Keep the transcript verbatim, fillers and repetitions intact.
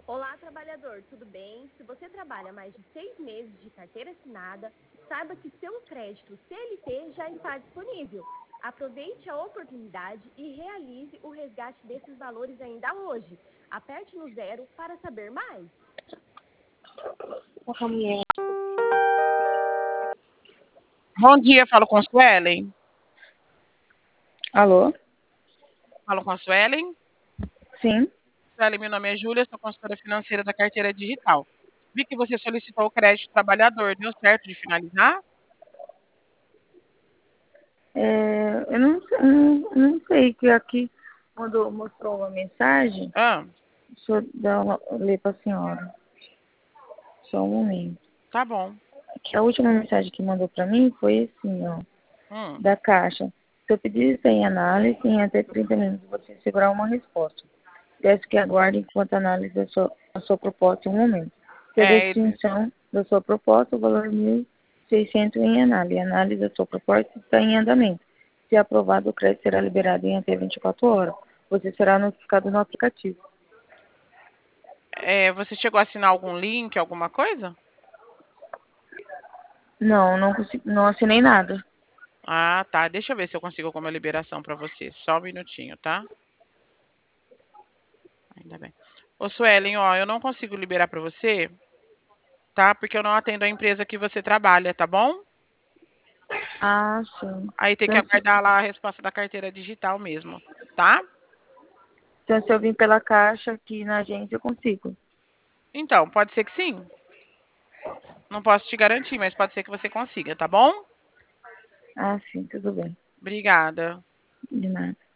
Olá, trabalhador, tudo bem? Se você trabalha mais de seis meses de carteira assinada, saiba que seu crédito C L T já está disponível. Aproveite a oportunidade e realize o resgate desses valores ainda hoje. Aperte no zero para saber mais. Bom dia, falo com a Suelen. Alô? Falo com a Suelen. Sim. Suelen, meu nome é Júlia, sou consultora financeira da carteira digital. Vi que você solicitou o crédito trabalhador. Deu certo de finalizar? É, eu não, sei- não, não sei, que aqui mandou, mostrou uma mensagem. Ah, Deixa eu dar uma, ler para a senhora. Só um momento. tá bom. Que a última mensagem que mandou para mim foi assim, ó, Hum, da Caixa. Seu pedido está em análise, em até trinta minutos você segurar uma resposta. Peço que aguarde enquanto análise a sua, a sua proposta em um momento. Se a é, definição da sua proposta, o valor mil e seiscentos em análise. A análise da sua proposta está em andamento. Se aprovado, o crédito será liberado em até vinte e quatro horas. Você será notificado no aplicativo. é, você chegou a assinar algum link, alguma coisa? Não, não, consegui, não assinei nada. Ah, tá. Deixa eu ver se eu consigo alguma liberação para você. Só um minutinho, tá? Ainda bem. Ô, Suelen, ó, eu não consigo liberar para você, tá? Porque eu não atendo a empresa que você trabalha, tá bom? Ah, sim. Aí tem que Então, se, aguardar lá a resposta da carteira digital mesmo, tá? então, se eu vim pela Caixa aqui na agência, eu consigo. Então, pode ser que sim. Não posso te garantir, mas pode ser que você consiga, tá bom? Ah, sim, tudo bem. Obrigada. De nada.